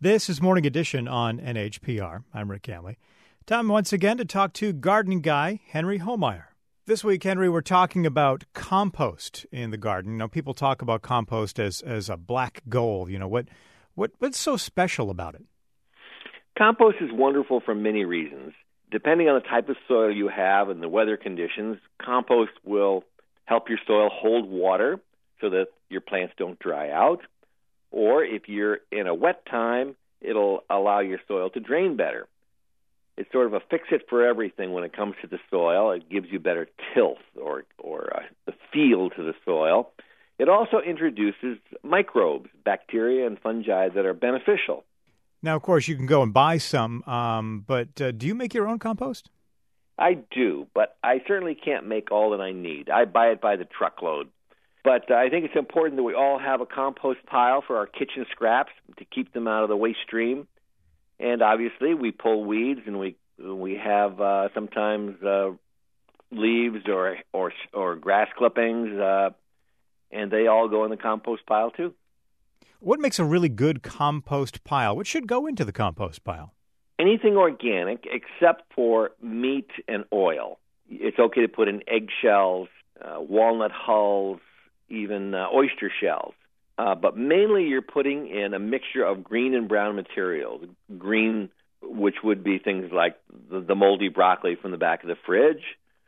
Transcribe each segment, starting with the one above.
This is Morning Edition on NHPR. I'm Rick Gamley. Time once again to talk to gardening guy Henry Homeyer. This week, Henry, we're talking about compost in the garden. You know, people talk about compost as a black gold. You know, what's so special about it? Compost is wonderful for many reasons. Depending on the type of soil you have and the weather conditions, compost will help your soil hold water so that your plants don't dry out. Or if you're in a wet time, it'll allow your soil to drain better. It's sort of a fix-it for everything when it comes to the soil. It gives you better tilth or the feel to the soil. It also introduces microbes, bacteria, and fungi that are beneficial. Now, of course, you can go and buy some, but do you make your own compost? I do, but I certainly can't make all that I need. I buy it by the truckload. But I think it's important that we all have a compost pile for our kitchen scraps to keep them out of the waste stream. And obviously, we pull weeds, and we have sometimes leaves or grass clippings, and they all go in the compost pile too. What makes a really good compost pile? What should go into the compost pile? Anything organic except for meat and oil. It's okay to put in eggshells, walnut hulls, even oyster shells. But mainly you're putting in a mixture of green and brown materials. Green, which would be things like the moldy broccoli from the back of the fridge,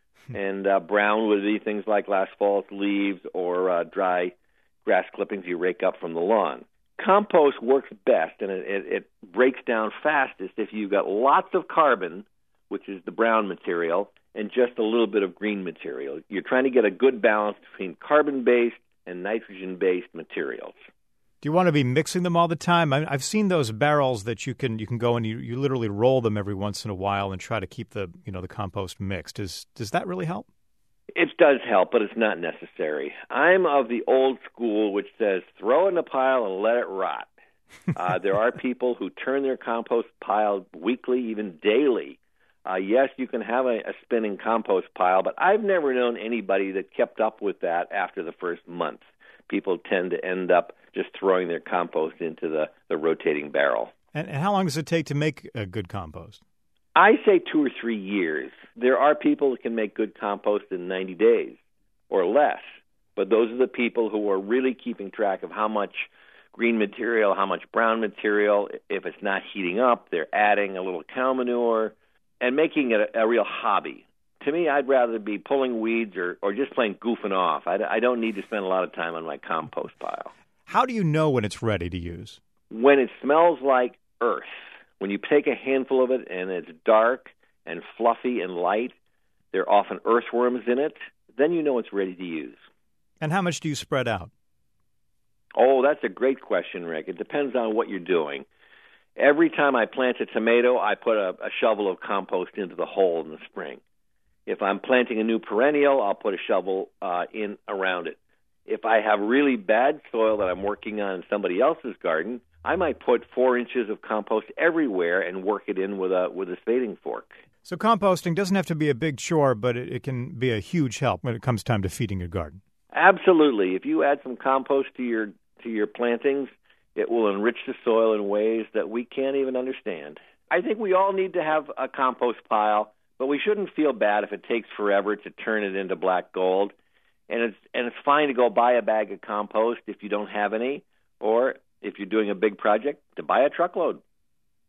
and brown would be things like last fall's leaves or dry grass clippings you rake up from the lawn. Compost works best, and it breaks down fastest if you've got lots of carbon, which is the brown material, and just a little bit of green material. You're trying to get a good balance between carbon-based and nitrogen-based materials. Do you want to be mixing them all the time? I've seen those barrels that you can go and you literally roll them every once in a while and try to keep the compost mixed. Does that really help? It does help, but it's not necessary. I'm of the old school, which says throw in the pile and let it rot. There are people who turn their compost pile weekly, even daily. Yes, you can have a spinning compost pile, but I've never known anybody that kept up with that after the first month. People tend to end up just throwing their compost into the rotating barrel. And how long does it take to make a good compost? I say 2 or 3 years. There are people that can make good compost in 90 days or less, but those are the people who are really keeping track of how much green material, how much brown material. If it's not heating up, they're adding a little cow manure and making it a real hobby. To me, I'd rather be pulling weeds or just plain goofing off. I don't need to spend a lot of time on my compost pile. How do you know when it's ready to use? When it smells like earth. When you take a handful of it and it's dark and fluffy and light, there are often earthworms in it, then you know it's ready to use. And how much do you spread out? Oh, that's a great question, Rick. It depends on what you're doing. Every time I plant a tomato, I put a shovel of compost into the hole in the spring. If I'm planting a new perennial, I'll put a shovel in around it. If I have really bad soil that I'm working on in somebody else's garden, I might put 4 inches of compost everywhere and work it in with a spading fork. So composting doesn't have to be a big chore, but it can be a huge help when it comes time to feeding your garden. Absolutely. If you add some compost to your plantings, it will enrich the soil in ways that we can't even understand. I think we all need to have a compost pile, but we shouldn't feel bad if it takes forever to turn it into black gold. And it's fine to go buy a bag of compost if you don't have any, or if you're doing a big project, to buy a truckload.